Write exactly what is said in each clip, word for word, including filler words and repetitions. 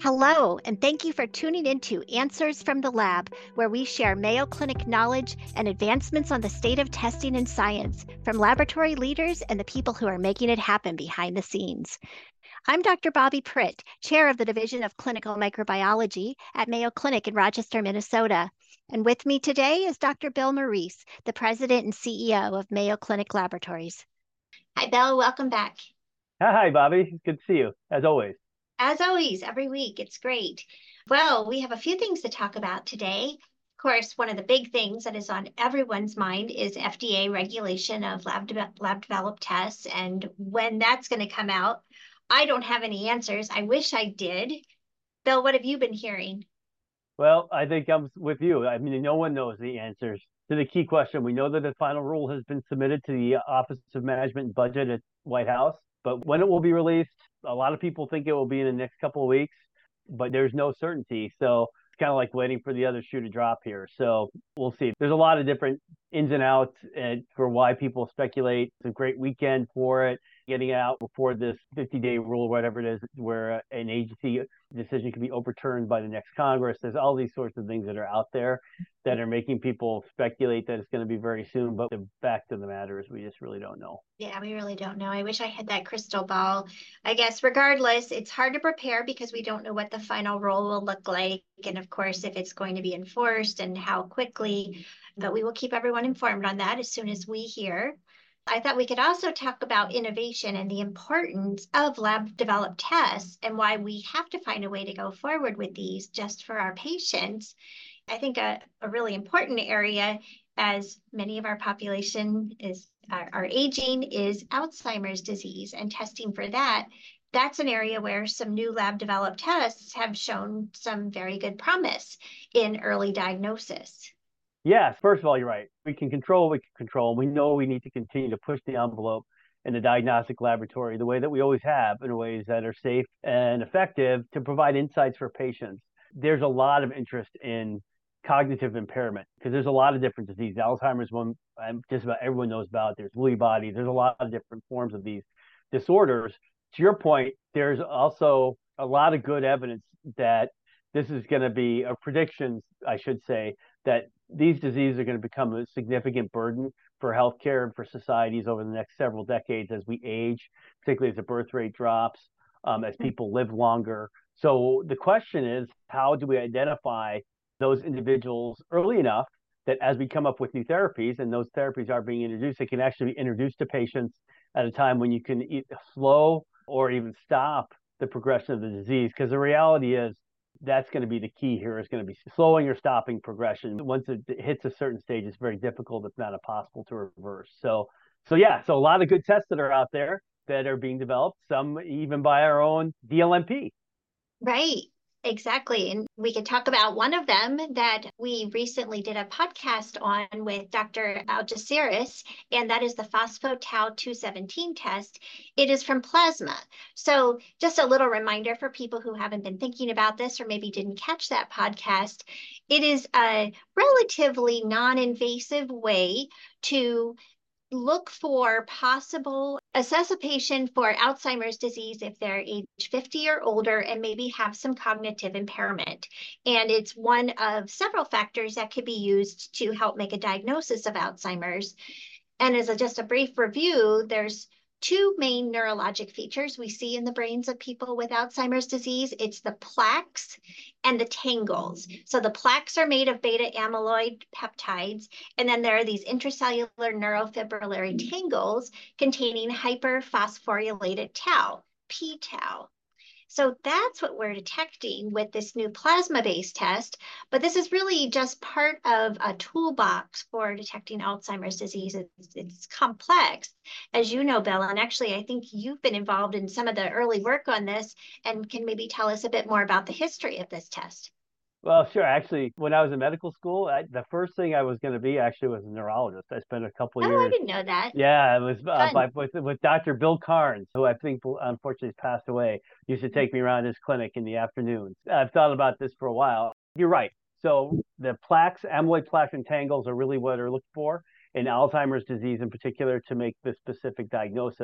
Hello, and thank you for tuning into Answers from the Lab, where we share Mayo Clinic knowledge and advancements on the state of testing and science from laboratory leaders and the people who are making it happen behind the scenes. I'm Doctor Bobby Pritt, chair of the Division of Clinical Microbiology at Mayo Clinic in Rochester, Minnesota. And with me today is Doctor Bill Morice, the president and C E O of Mayo Clinic Laboratories. Hi, Bill. Welcome back. Hi, Bobby. Good to see you, as always. As always, every week, it's great. Well, we have a few things to talk about today. Of course, one of the big things that is on everyone's mind is F D A regulation of lab, de lab developed tests and when that's going to come out. I don't have any answers. I wish I did. Bill, what have you been hearing? Well, I think I'm with you. I mean, no one knows the answers to the key question. We know that the final rule has been submitted to the Office of Management and Budget at White House, but when it will be released, a lot of people think it will be in the next couple of weeks, but there's no certainty. So it's kind of like waiting for the other shoe to drop here. So we'll see. There's a lot of different ins and outs and for why people speculate. It's a great weekend for it, getting out before this fifty-day rule, whatever it is, where an agency decision can be overturned by the next Congress. There's all these sorts of things that are out there that are making people speculate that it's going to be very soon. But the fact of the matter is we just really don't know. Yeah, we really don't know. I wish I had that crystal ball. I guess regardless, it's hard to prepare because we don't know what the final rule will look like. And of course, if it's going to be enforced and how quickly, but we will keep everyone informed on that as soon as we hear. I thought we could also talk about innovation and the importance of lab developed tests and why we have to find a way to go forward with these just for our patients. I think a, a really important area, as many of our population is are, are aging, is Alzheimer's disease and testing for that. That's an area where some new lab developed tests have shown some very good promise in early diagnosis. Yes, first of all, you're right. We can control what we can control. We know we need to continue to push the envelope in the diagnostic laboratory the way that we always have, in ways that are safe and effective to provide insights for patients. There's a lot of interest in cognitive impairment because there's a lot of different diseases. Alzheimer's one just about everyone knows about. There's Lewy body. There's a lot of different forms of these disorders. To your point, there's also a lot of good evidence that this is going to be, a predictions, I should say, that these diseases are going to become a significant burden for healthcare and for societies over the next several decades as we age, particularly as the birth rate drops, um, as people live longer. So the question is, how do we identify those individuals early enough that as we come up with new therapies and those therapies are being introduced, it can actually be introduced to patients at a time when you can slow or even stop the progression of the disease? Because the reality is, that's going to be the key here, is going to be slowing or stopping progression. Once it hits a certain stage, it's very difficult, if not impossible, to reverse. So, so yeah, so a lot of good tests that are out there that are being developed, some even by our own D L M P. Right. Exactly. And we could talk about one of them that we recently did a podcast on with Doctor Algeciras, and that is the phospho-tau two seventeen test. It is from plasma. So just a little reminder for people who haven't been thinking about this or maybe didn't catch that podcast. It is a relatively non-invasive way to look for possible, assess a patient for Alzheimer's disease if they're age fifty or older and maybe have some cognitive impairment. And it's one of several factors that could be used to help make a diagnosis of Alzheimer's. And as a, just a brief review, there's two main neurologic features we see in the brains of people with Alzheimer's disease. It's the plaques and the tangles. So the plaques are made of beta amyloid peptides, and then there are these intracellular neurofibrillary tangles containing hyperphosphorylated tau, p tau. So that's what we're detecting with this new plasma-based test. But this is really just part of a toolbox for detecting Alzheimer's disease. It's, it's complex, as you know, Bill. And actually, I think you've been involved in some of the early work on this and can maybe tell us a bit more about the history of this test. Well, sure. Actually, when I was in medical school, I, the first thing I was going to be actually was a neurologist. I spent a couple of Oh, years. I didn't know that. Yeah, it was uh, Fun. by, with, with Doctor Bill Carnes, who I think unfortunately has passed away. Used to take me around his clinic in the afternoons. I've thought about this for a while. You're right. So the plaques, amyloid plaques and tangles are really what are looked for in Alzheimer's disease in particular to make this specific diagnosis.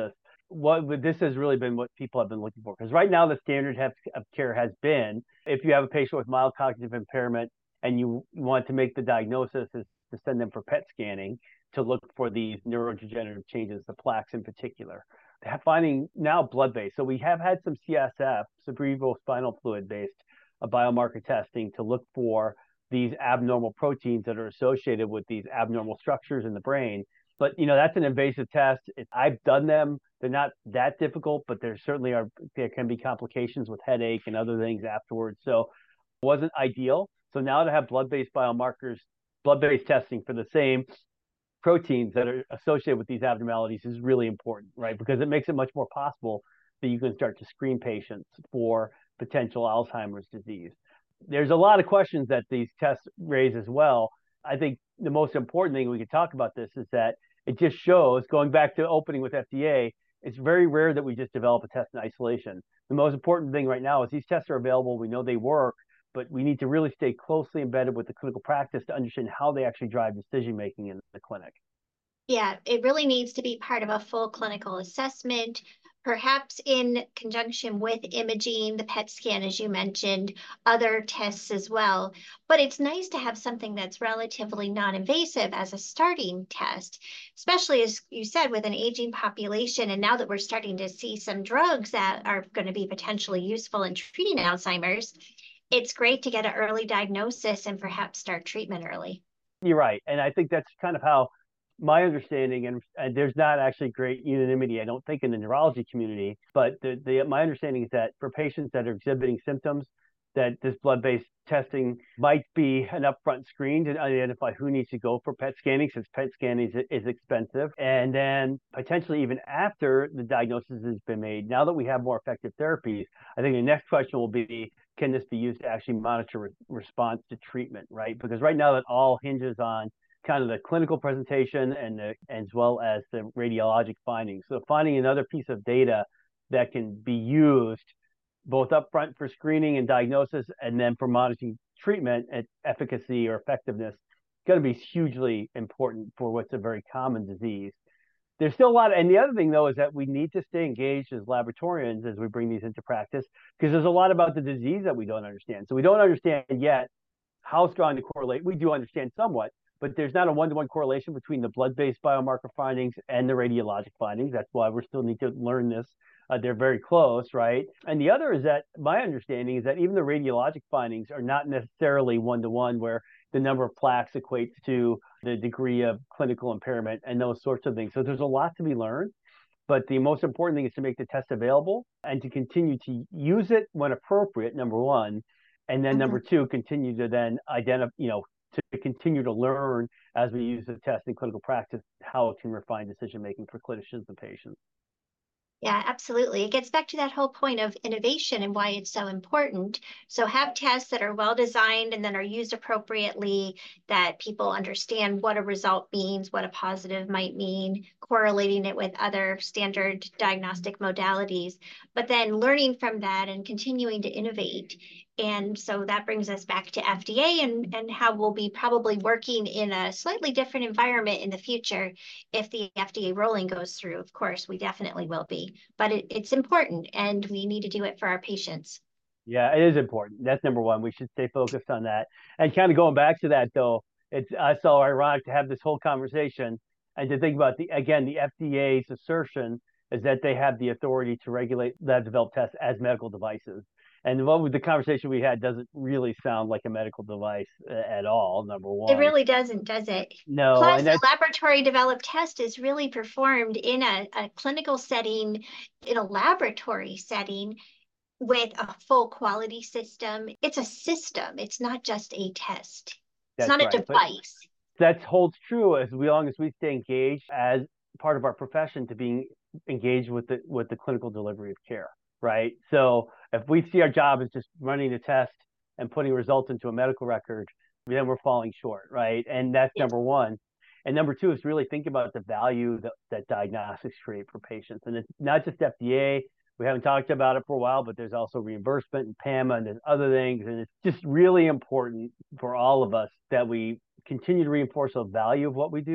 what this has really been what people have been looking for. Because right now, the standard of care has been if you have a patient with mild cognitive impairment and you want to make the diagnosis, is to send them for P E T scanning to look for these neurodegenerative changes, the plaques in particular. Finding now blood-based. So we have had some C S F, cerebral spinal fluid-based uh, biomarker testing to look for these abnormal proteins that are associated with these abnormal structures in the brain. But, you know, that's an invasive test. It, I've done them. They're not that difficult, but there certainly are, there can be complications with headache and other things afterwards. So it wasn't ideal. So now to have blood-based biomarkers, blood-based testing for the same proteins that are associated with these abnormalities is really important, right? Because it makes it much more possible that you can start to screen patients for potential Alzheimer's disease. There's a lot of questions that these tests raise as well. I think the most important thing we could talk about this is that it just shows, going back to opening with F D A, it's very rare that we just develop a test in isolation. The most important thing right now is these tests are available. We know they work, but we need to really stay closely embedded with the clinical practice to understand how they actually drive decision-making in the clinic. Yeah, it really needs to be part of a full clinical assessment, perhaps in conjunction with imaging, the P E T scan, as you mentioned, other tests as well. But it's nice to have something that's relatively non-invasive as a starting test, especially as you said, with an aging population. And now that we're starting to see some drugs that are going to be potentially useful in treating Alzheimer's, it's great to get an early diagnosis and perhaps start treatment early. You're right. And I think that's kind of how my understanding, and, and there's not actually great unanimity, I don't think, in the neurology community, but the, the, my understanding is that for patients that are exhibiting symptoms, that this blood-based testing might be an upfront screen to identify who needs to go for P E T scanning, since P E T scanning is, is expensive. And then potentially even after the diagnosis has been made, now that we have more effective therapies, I think the next question will be, can this be used to actually monitor re- response to treatment, right? Because right now that all hinges on kind of the clinical presentation and the, as well as the radiologic findings. So finding another piece of data that can be used both upfront for screening and diagnosis, and then for monitoring treatment and efficacy or effectiveness, is going to be hugely important for what's a very common disease. There's still a lot, of, and the other thing though is that we need to stay engaged as laboratorians as we bring these into practice, because there's a lot about the disease that we don't understand. So we don't understand yet how strong to correlate. We do understand somewhat, but there's not a one-to-one correlation between the blood-based biomarker findings and the radiologic findings. That's why we still need to learn this. Uh, they're very close, right? And the other is that my understanding is that even the radiologic findings are not necessarily one-to-one, where the number of plaques equates to the degree of clinical impairment and those sorts of things. So there's a lot to be learned. But the most important thing is to make the test available and to continue to use it when appropriate, number one. And then mm-hmm. number two, continue to then identify, you know, to continue to learn as we use the test in clinical practice, how it can refine decision-making for clinicians and patients. Yeah, absolutely. It gets back to that whole point of innovation and why it's so important. So have tests that are well designed and then are used appropriately, that people understand what a result means, what a positive might mean, correlating it with other standard diagnostic modalities, but then learning from that and continuing to innovate. And so that brings us back to F D A and, and how we'll be probably working in a slightly different environment in the future if the F D A rolling goes through. Of course, we definitely will be, but it, it's important and we need to do it for our patients. Yeah, it is important. That's number one. We should stay focused on that. And kind of going back to that, though, it's uh, so ironic to have this whole conversation and to think about, the again, the F D A's assertion is that they have the authority to regulate lab-developed tests as medical devices. And what with the conversation we had doesn't really sound like a medical device uh, at all, number one. It really doesn't, does it? No. Plus, a laboratory developed test is really performed in a, a clinical setting, in a laboratory setting with a full quality system. It's a system. It's not just a test. It's not a right. device. But that holds true as long as we stay engaged as part of our profession to being engaged with the with the clinical delivery of care. Right. So if we see our job as just running a test and putting results into a medical record, then we're falling short. Right. And that's yeah. number one. And number two is really think about the value that, that diagnostics create for patients. And it's not just F D A. We haven't talked about it for a while, but there's also reimbursement and PAMA and there's other things. And it's just really important for all of us that we continue to reinforce the value of what we do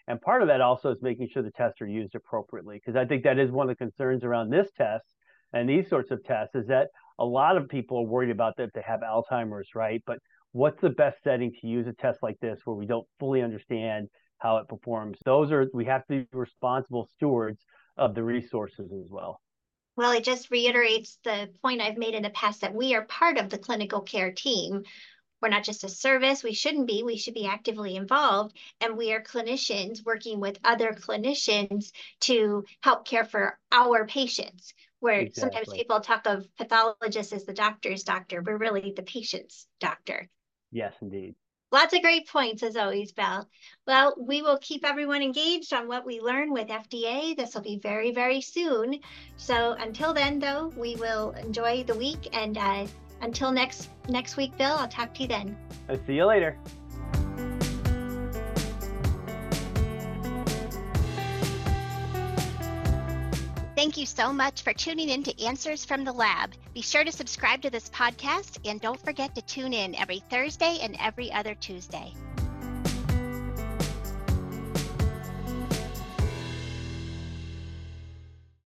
And part of that also is making sure the tests are used appropriately, because I think that is one of the concerns around this test and these sorts of tests is that a lot of people are worried about that if they have Alzheimer's, right? But what's the best setting to use a test like this where we don't fully understand how it performs? Those are, we have to be responsible stewards of the resources as well. Well, it just reiterates the point I've made in the past that we are part of the clinical care team. We're not just a service. We shouldn't be. We should be actively involved. And we are clinicians working with other clinicians to help care for our patients, where exactly. Sometimes people talk of pathologists as the doctor's doctor. We're really the patient's doctor. Yes, indeed. Lots of great points, as always, Belle. Well, we will keep everyone engaged on what we learn with F D A. This will be very, very soon. So until then, though, we will enjoy the week. And uh, until next next week, Bill, I'll talk to you then. I'll see you later. Thank you so much for tuning in to Answers from the Lab. Be sure to subscribe to this podcast and don't forget to tune in every Thursday and every other Tuesday.